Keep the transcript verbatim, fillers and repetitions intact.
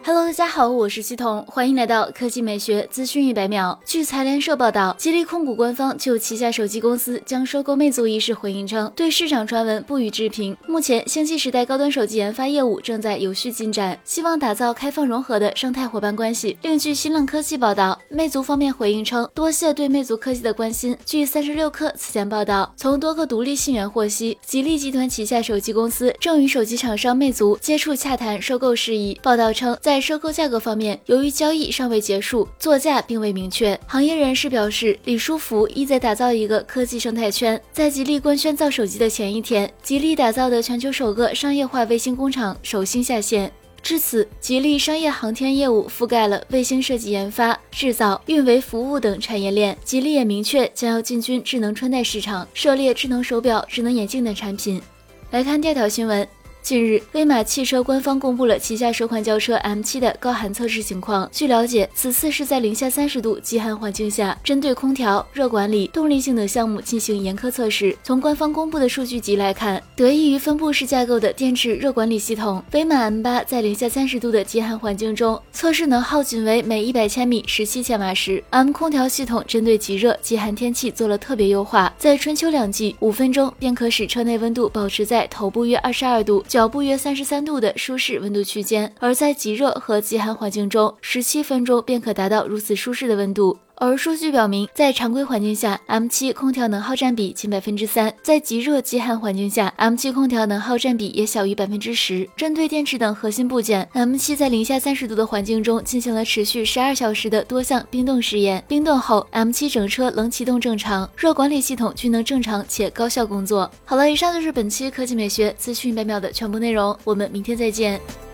Hello， 大家好，我是系统，欢迎来到科技美学资讯一百秒。据财联社报道，吉利控股官方就旗下手机公司将收购魅族一事回应称，对市场传闻不予置评。目前，星际时代高端手机研发业务正在有序进展，希望打造开放融合的生态伙伴关系。另据新浪科技报道，魅族方面回应称，多谢对魅族科技的关心。据三十六氪此前报道，从多个独立信源获悉，吉利集团旗下手机公司正与手机厂商魅族接触洽谈收购事宜。报道称，在收购价格方面，由于交易尚未结束，作价并未明确。行业人士表示，李书福意在打造一个科技生态圈。在吉利官宣造手机的前一天，吉利打造的全球首个商业化卫星工厂首星下线。至此，吉利商业航天业务覆盖了卫星设计研发、制造、运维服务等产业链。吉利也明确将要进军智能穿戴市场，涉猎智能手表、智能眼镜等产品。来看第二条新闻。近日，威马汽车官方公布了旗下首款轿车 M 七 的高寒测试情况。据了解，此次是在零下三十度极寒环境下，针对空调、热管理、动力性等项目进行严苛测试。从官方公布的数据集来看，得益于分布式架构的电池热管理系统，威马 M 八 在零下三十度的极寒环境中，测试能耗仅为每一百千米十七千瓦时。M 空调系统针对极热、极寒天气做了特别优化，在春秋两季，五分钟便可使车内温度保持在头部约二十二度。脚部约三十三度的舒适温度区间，而在极热和极寒环境中，十七分钟便可达到如此舒适的温度。而数据表明，在常规环境下 ，M 七 空调能耗占比仅百分之三；在极热极寒环境下 ，M 七 空调能耗占比也小于百分之十。针对电池等核心部件 ，M 七 在零下三十度的环境中进行了持续十二小时的多项冰冻实验。冰冻后 ，M 七 整车冷启动正常，热管理系统均能正常且高效工作。好了，以上就是本期科技美学资讯一百秒的全部内容，我们明天再见。